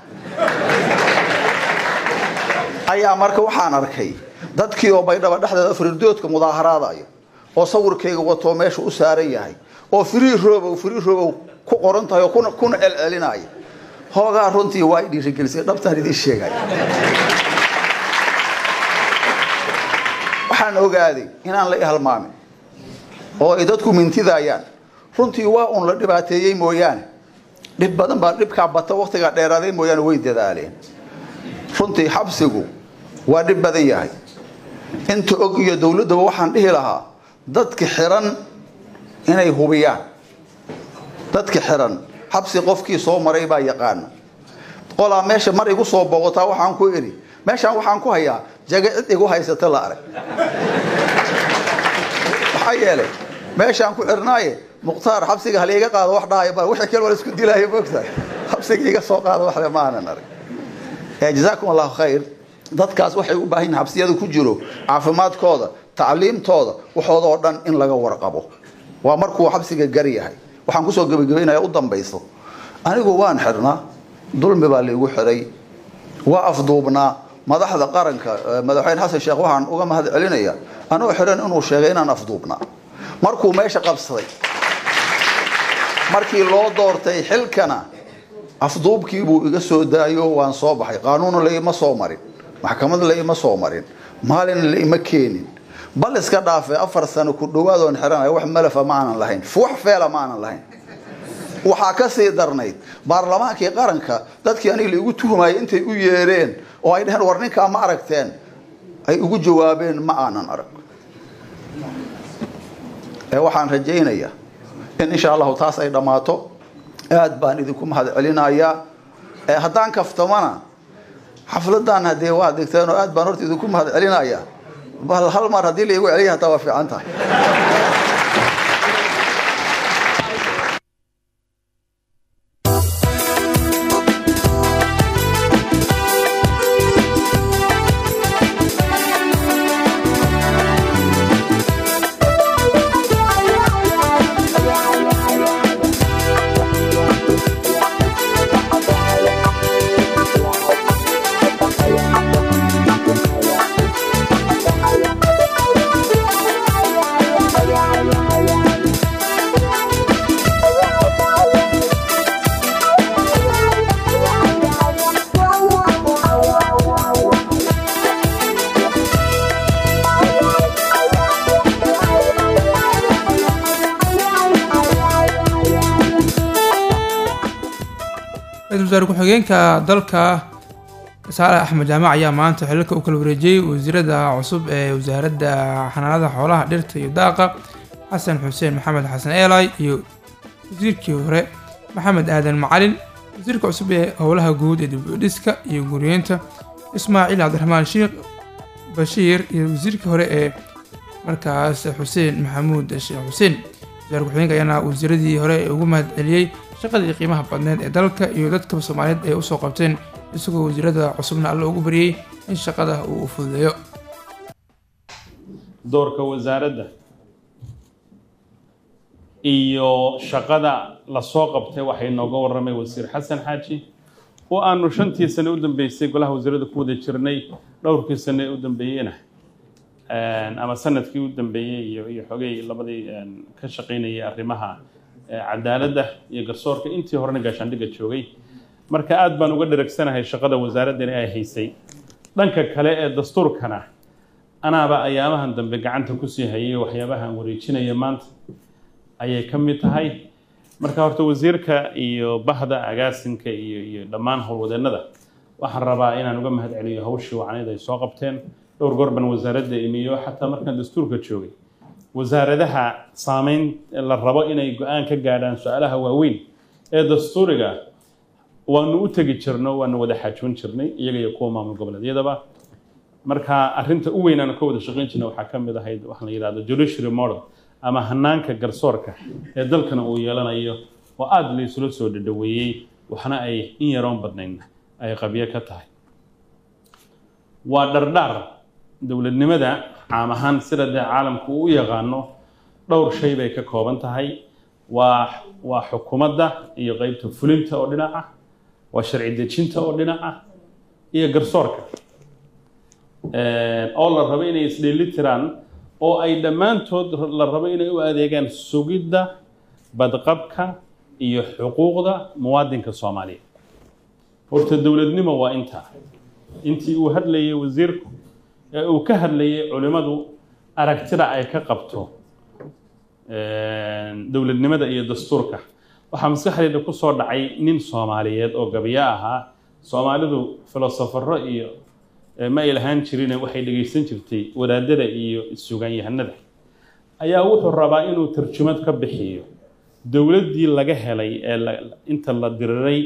ayaa marka waxaan arkay dadkii oo baydhaba dhexdeeda afrirdoodka mudaaharaadaya oo sawirkayga wato meesha u saaran yahay oo free robo free robo ku qoran tahay oo kuna kuna celcelinaya hoogaa runtii waa idhiirigelisay dhabtaan idin sheegay waxaan ogaaday inaan la ihalmaamin oo ay dadku mintidayaan runtii waa un la dhibaateeyey mooyaane dhib badan baa dhibkaa bata waqtigaa dheeraaday mooyaane way dadaaleen runtii xabsigu waa dhib badan yahay inta og iyo dowladdaba waxaan dhihi lahaa dadka xiran inay hubiyaan dadka xiran xabsi qofkii soo maray baa yaqaana qolaa meesha mar igu soo booqataa waxaan ku idhi meeshaan waxaan ku hayaa jaga cid igu haysata la arag maxaa yeelay meeshaan ku xirnaaye mukhtaar xabsiga hal iga qaado wax dhahayo bal wixii kale wala isku dilaayo moogtahay xabsiga iga soo qaado waxle maanan arag jazaakum allahu khayr dadkaas waxay u baahan yihiin xabsiyada ku jiro caafimaadkooda tacliimtooda waxooda oo dhan in laga warqabo waa markuu xabsiga gar yahay waxaan kusoo gabagabaynayaa u dambayso anigu waan xirnaa dulmi baa laigu xiray waa afduubnaa madaxda qaranka madaxweyne xasan sheekh waxaan uga mahad celinayaa anuu xiran inuu sheegay inaan afduubnaa markuu meesha qabsaday markii loo doortay xilkana afduubkii buu iga soo daayo waan soo baxay qaanuun la ima soo marin maxkamad la ima soo marin maalin la ima keenin bal iska dhaafay afar sano ku dhawaad oon xiranayo wax malafa ma aanan lahayn wax feela ma aanan lahayn waxaa ka sii darnayd baarlamaankii qaranka dadkii aniga la igu tuhumayay intay u yeereen oo ay dhaheen war ninkaa ma aragteen ay ugu jawaabeen ma aanan arag ee waxaan rajaynayaa in insha allahu taas ay dhammaato aad baan idinku mahad celinayaa ee haddaan kaftamana xafladan haddee waa digteen oo aad baan horta idinku mahad celinayaa bal hal mar haddii la igu celiya hataa waa fiican tahay wasaare ku-xigeenka dalka saalax axmed jaamac ayaa maanta xilalka u kala wareejiyey wasiirada cusub ee wasaaradda xanaanada xoolaha dhirta iyo daaqa xasan xuseen maxamed xasan eelay iyo wasiirkii hore maxamed aadan macalin wasiirka cusub ee howlaha guud ee dib u dhiska iyo guryeynta ismaaciil cabdiraxmaan sheekh bashiir iyo wasiirkii hore ee markaas xuseen maxamuud sheekh xuseen wasaare ku-xigeenka ayaana wasiiradii hore ee ugu mahad celiyey shaqadii qiimaha badneed ee dalka iyo dadka Soomaaliyeed ay u soo qabteen isagoo wasiirada cusubna alla ugu bariyay in shaqada uu u fududeeyo doorka wasaaradda iyo shaqada la soo qabtay waxay nooga waramay wasiir xasan xaaji oo aanu shantii sano u dambeysay golaha wasiirada ku wada jirnay dhowrkii sano u dambeeyayna ama sanadkii u dambeeyay iyo iyo xogay labadii ka shaqeynayay arrimaha cadaaladda iyo garsoorka intii horena gaashaandhigga joogay marka aad baan uga dharagsanahay shaqada wasaaraddan ay haysay dhanka kale ee dastuurkana anaaba ayaamahan dambe gacanta ku sii hayay waxyaabahan wareejinaya maanta ayay ka mid tahay marka horta wasiirka iyo bahda agaasinka iyo iyo dhammaan howlwadeennada waxaan rabaa inaan uga mahad celiyo hawshii wacneed ay soo qabteen dhowr goorban wasaaradda imiyo xataa markaan dastuurka joogay wasaaradaha saameyn la rabo inay go-aan ka gaadhaan su-aalaha waaweyn ee dastuuriga waanu u tegi jirno waanu wada xaajoon jirnay iyaga iyo kuwa maamul goboleedyadaba marka arrinta u weyn aanu ka wada shaqayn jirnay waxaa ka mid ahayd waxaan la yidhahdo judiciary model ama hanaanka garsoorka ee dalkana uu yeelanayo oo aada la isula soo dhadhaweeyey waxna ay in yaroon badnayn ay qabyo ka tahay waa dhardhaar dowladnimada caam ahaan sida dee caalamku uu u yaqaano dhowr shay bay ka kooban tahay waa waa xukuumadda iyo qeybta fulinta oo dhinac ah waa sharci dejinta oo dhinac ah iyo garsoorka oo la rabo inay isdheeli tiraan oo ay dhammaantood la rabo inay u adeegaan sugidda badqabka iyo xuquuqda muwaadinka Soomaaliyeed horta dowladnimo waa inta intii uu hadlayay wasiirku ee uu ka hadlayay culimadu aragtida ay ka qabto dowladnimada iyo dastuurka waxaa maskaxdayda ku soo dhacay nin Soomaaliyeed oo gabiya ahaa Soomaalidu filosofaro iyo ma ilahan jirin waxay dhageysan jirtay wadaadada iyo suugaan yahanada ayaa wuxuu rabaa inuu tarjumad ka bixiyo dowladdii laga helay inta la diriray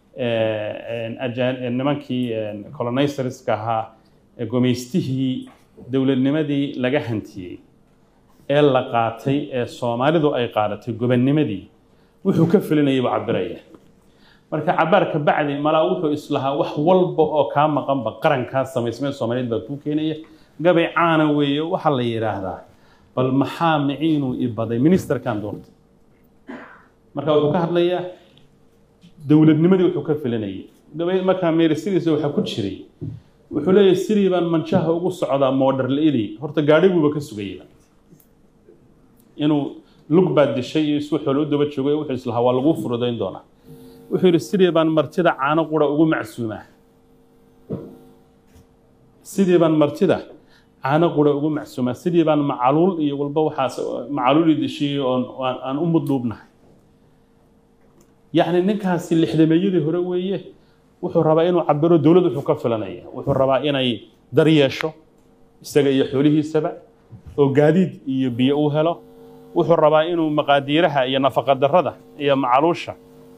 ee nimankii colonizerska ahaa ee gumeystihii dowladnimadii laga hantiyay ee la qaatay ee Soomaalidu ay qaadatay gobonnimadii wuxuu ka filinayay cabiraya marka cabarka bacdi mala wuxuu islaha wax walba oo ka maqan ba qaranka sameysmay Soomaaliyeed baa ku keenaya gabay caana weeyo waxa la yiraahdaa bal maxaa miciinu ibaday minister kan doortay marka wuxuu ka hadlayaa dowladnimadii wuxuu ka filinayay gabay marka meerisidiisa waxa ku jiray wuxuu leeyahay sidii baan manchaha ugu socdaa modern leedii horta gaadhiguba ka sugayay inuu lug baad dishay iyo isku xoolo daba joogay wuxuu islaha waa lagu furudayn doonaa wuxuu yiri sidii baan martida caano qura ugu macsuumaa sidii baan martida caano qura ugu macsuumaa sidii baan macaluul iyo walba waxaas macaluul dishay oo aan u mudluubnahay yaani ninkaasi lixdameeyadii hore weeye wuxuu rabaa inuu cabiro dawladdu wuxuu ka filanaya wuxuu rabaa inay daryeesho isaga iyo xoolihiisaba oo gaadiid iyo biyo u helo wuxuu rabaa inuu maqaadiiraha iyo nafaqa darrada iyo macaluusha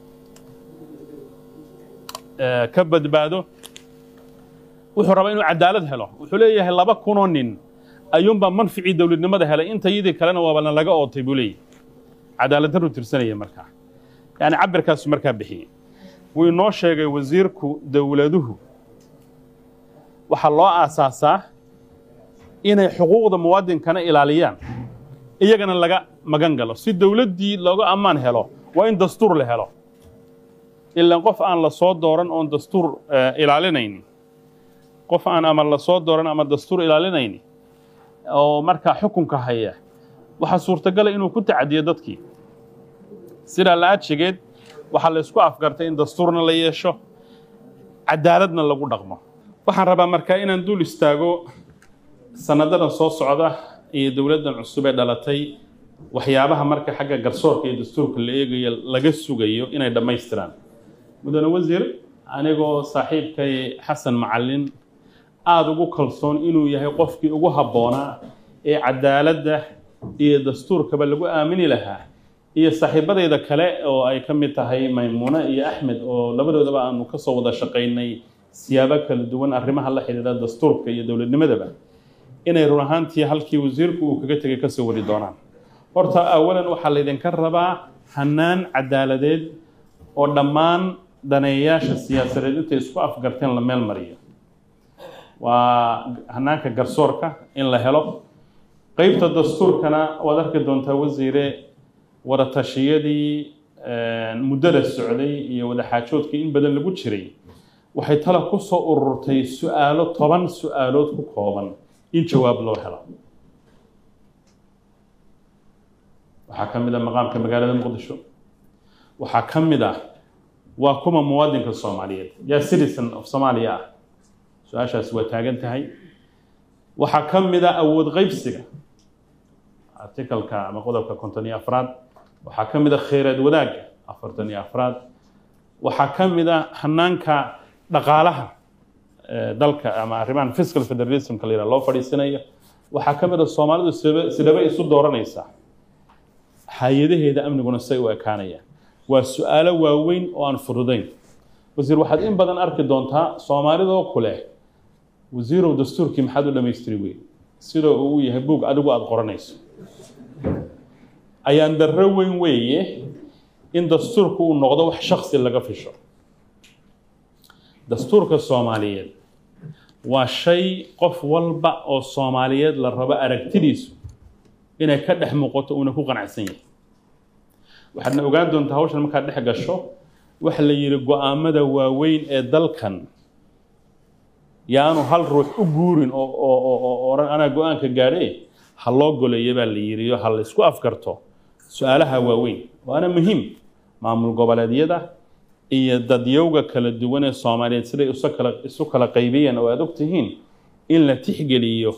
ka badbaado wuxuu rabaa inuu cadaalad helo wuxuu leeyahay laba kun oo nin ayuunba manfici dawladnimada helay inta yidii kalena waaba laga ootay buu leeyahay cadaalad darru tirsanaya markaa yani cabirkaas markaa bixiyay wuu inoo sheegay wasiirku dawladuhu waxa loo aasaasaa inay xuquuqda muwaadinkana ilaaliyaan iyagana laga magan galo si dawladdii looga ammaan helo waa in dastuur la helo ilaa qof aan la soo dooran oon dastuur ilaalinaynin qof aan ama la soo dooran ama dastuur ilaalinaynin oo markaa xukunka haya waxa suurtagal ah inuu ku tacadiyo dadkii sida la ajigeed waxa la isku afgartay in dastuurna la yeesho cadaaladna lagu dhaqmo waxaan rabaa markaa inaan dul istaago sanadadan soo socda iyo dawladdan cusub ee dhalatay waxyaabaha marka xagga garsoorka iyo dastuurka la eegayo laga sugayo inay dhameystiraan mudane wasiir anigoo saaxiibkay xasan macallin aad ugu kalsoon inuu yahay qofkii ugu habboonaa ee cadaaladda iyo dastuurkaba lagu aamini lahaa iyo saaxiibadayda kale oo ay ka mid tahay Maymuuna iyo Axmed oo labadoodaba aanu ka soo wada shaqeynay siyaabo kala duwan arrimaha la xiriira dastuurka iyo dawladnimadaba inay run ahaantii halkii wasiirku uu kaga tagay ka soo wari doonaan horta awalan waxa la idinka rabaa hanaan cadaaladeed oo dhammaan daneeyaasha siyaasadeed intay isku afgarteen la meel mariyo waa hanaanka garsoorka in la helo qaybta dastuurkana waad arki doontaa wasiire wada tashiyadii muddada socday iyo wada xaajoodkii in badan lagu jiray waxay tala ku soo ururtay su'aalo toban su'aalood ku kooban in jawaab loo helo waxaa ka mid ah maqaamka magaalada muqdisho waxaa ka mid ah waa kuma muwaadinka Soomaaliyeed yaa citizen of Somalia ah su'aashaas waa taagan tahay waxaa ka mid ah awood qaybsiga artikalka ama qodobka konton iyo afraad waxaa ka mid ah kheyraad wadaagga afartan iyo afraad waxaa ka mid ah hanaanka dhaqaalaha dalka ama arrimahan fiscal federalism kala yiraahdo loo fadhiisanayo waxaa ka mid ah Soomaalidu sidaba isu dooranaysa hay'adaheeda amniguna say u ekaanayaan waa su'aalo waaweyn oo aan fududayn wasiir waxaad in badan arki doontaa Soomaalidu oo kule wasiirow dastuurkii maxaad u dhameystiri weey sida uu yahay buug adigu aad qoranayso ayaan darro weyn weeye in dastuurku uu noqdo wax shakhsi laga fisho dastuurka Soomaaliyeed waa shay qof walba oo Soomaaliyeed la rabo aragtidiisu inay ka dhex muuqato una ku qanacsan yahay waxaadna ogaan doontaa hawshan markaad dhex gasho waxa la yiri go'aamada waaweyn ee dalkan yaanu hal ruux u guurin oo oo oran ana go'aanka gaadhay hal loo goleeyo baa la yiri hal isku afkarto su'aalaha waaweyn waana muhiim maamul goboleedyada iyo dadyowga kala duwan ee Soomaaliyeed sida isu kala isu kala qaybiyeen oo aad ogtihiin in la tixgeliyo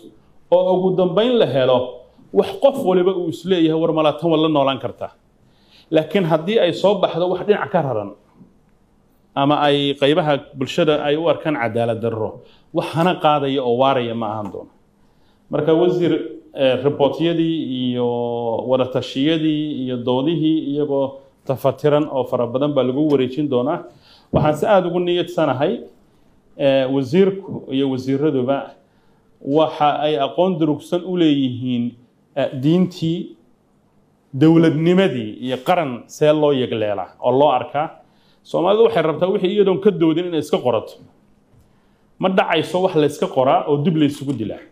oo ugu dambayn la helo wax qof waliba uu isleeyahay war malaatan wala noolaan kartaa laakiin haddii ay soo baxdo wax dhinac ka raran ama ay qaybaha bulshada ay u arkaan cadaalad darro waxana qaadaya oo waaraya ma ahan doono marka wasiir reportyadii iyo wadatashiyadii iyo doodihii iyagoo tafatiran oo fara badan baa lagu wareejin doonaa waxaan si aad ugu niyadsanahay wasiirku iyo wasiiraduba waxa ay aqoon durugsan u leeyihiin diintii dowladnimadii iyo qaran see loo yegleela oo loo arkaa Soomaalidu waxay rabtaa wixii iyadoon ka doodin inay iska qorato ma dhacayso wax la iska qoraa oo dib la isugu dilaa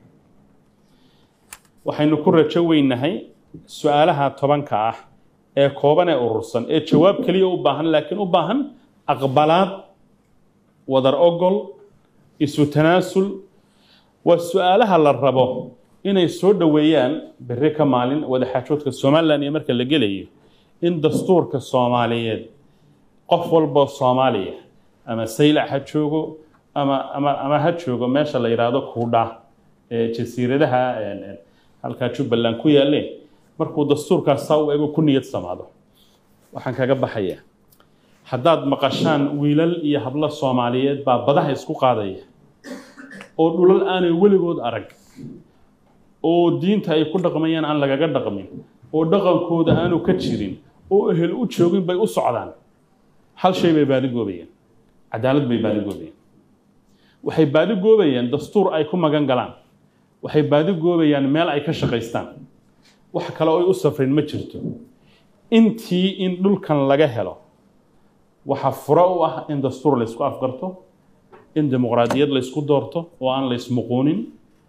waxaynu ku rajo weynahay su'aalaha tobanka ah ee kooban ee urursan ee jawaab kaliya u baahan laakiin u baahan aqbalaad wadar ogol isu tanaasul waa su'aalaha la rabo inay soo dhaweeyaan berri ka maalin wada xaajoodka Soomaaliland iyo marka la gelayo in dastuurka Soomaaliyeed qof walba Soomaaliya ama saylac ha joogo ama ama ama ha joogo meesha la yiraahdo kuudha ee jasiiradaha halka Jubbaland ku yaaleen markuu dastuurkaas soo eego ku niyad samaado waxaan kaga baxayaa haddaad maqashaan wiilal iyo hablo Soomaaliyeed baa badaha isku qaadaya oo dhulal aanay weligood arag oo diinta ay ku dhaqmayaan aan lagaga dhaqmin oo dhaqankooda aanu ka jirin oo ehel u joogin bay u socdaan hal shay bay baadi goobayaan cadaalad bay baadi goobayaan waxay baadi goobayaan dastuur ay ku magan galaan waxay baadi goobayaan meel ay ka shaqaystaan wax kale oo ay u safreen ma jirto intii in dhulkan laga helo waxa furo u ah in dastuur la isku afgarto in dimuqraadiyad la isku doorto oo aan la ismuquunin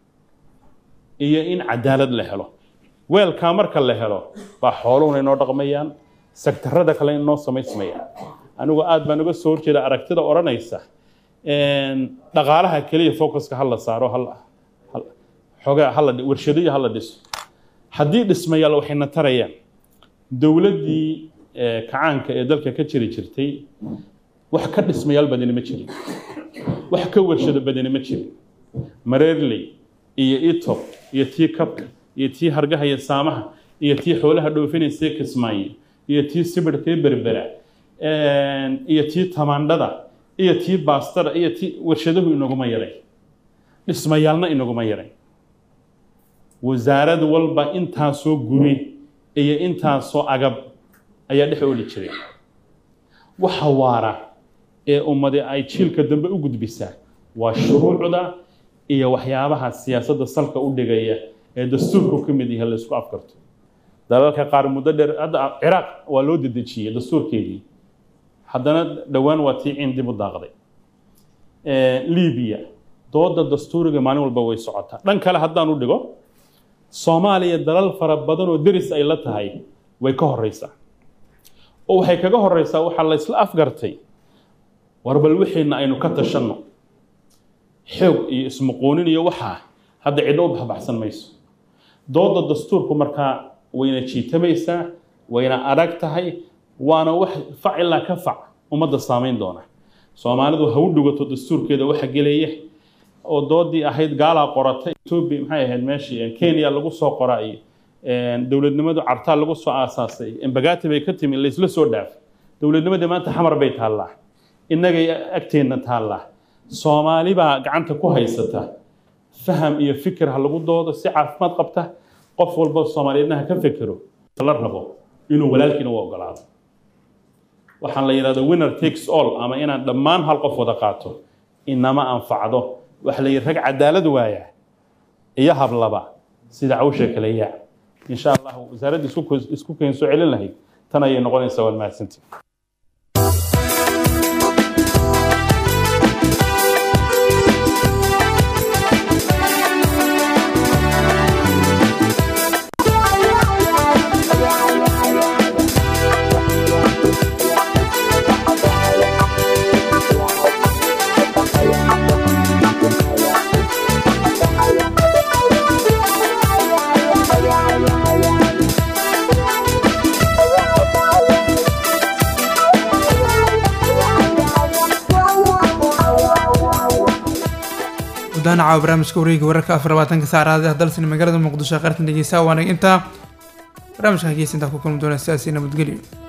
iyo in cadaalad la helo weelka marka la helo baa xooluhu inoo dhaqmayaan sektarada kale inoo samaysmayaan anigu aad baan uga soo horjeeda aragtida oranaysa een dhaqaalaha kaliya focuska hal la saaro hal xogaa hal warshadiyo hal dhis hadii dhismayaal waxayna tarayaan dawladii kacaanka ee dalka ka jiri jirtay wax ka dhismayaal badan ma jirin wax ka warshado badan ma jirin mareerley iyo ito iyo tii kabka iyo tii hargaha iyo saamaha iyo tii xoolaha dhoofinaysa kismaayo iyo tii sibirka berbera een iyo tii tamaandhada iyo tii baastada iyo tii warshaduhu inaguma yaray dhismayaalna inaguma yaray wasaarad walba intaa soo guri iyo intaa soo agab ayaa dhex ooli jiray waxa waara ee ummada ay jiilka dambe u gudbisaa waa shuruucda iyo waxyaabaha siyaasadda salka u dhigaya ee dastuurku ka mid yahay la isku afkarto dalalka qaar muddo dheer Ciraaq waa loo dedejiyay dastuurkeedii haddana dhawaan waa tii in dib u daaqday ee Liibiya dooda dastuuriga maalin walba way socotaa dhan kale haddaan u dhigo Soomaaliya dalal fara badan oo deris ay la tahay way ka horeysaa oo waxay kaga horeysaa waxa la isla afgartay warbal wixiina aynu ka tashanno xoog iyo ismuqoonin iyo waxa hadda cid u baxsan mayso dooda dastuurku marka wayna jiitamaysaa wayna adag tahay waana wax facila ka fac umada saameyn doona Soomaalidu ha u dhugato dastuurkeeda waxa galeeya oo doodii ahayd gaala qoratay Ethiopia maxay ahayd meeshii Kenya lagu soo qoray een dawladnimadu carta lagu soo aasaasay in bagaati bay ka timi la isla soo dhaaf dawladnimada maanta xamar bay taallaa inaga agteena taallaa Soomaali baa gacanta ku haysata faham iyo fikir ha lagu doodo si caafimaad qabta qof walba Soomaaliyeedna ka fikiro la rabo inuu walaalkiina u ogolaado waxaan la yiraahdo winner takes all ama inaan dhammaan hal qof wada qaato inama anfacdo wax la yiraahdo cadaalad waaya iyo hablaba sida cawsha kale yaa insha Allah wasaaradda isku isku keen soo celin lahayd tan ay noqonaysaa wal maasantii gudahaan caawa barnaamijka wareega wararka afar labaatanka saacadaad dalsani magaalada muqdisho qaartan dhegeysaa waana intaa barnaamijka hageys intaa ku kulmi doona sidaasi nabadgelyo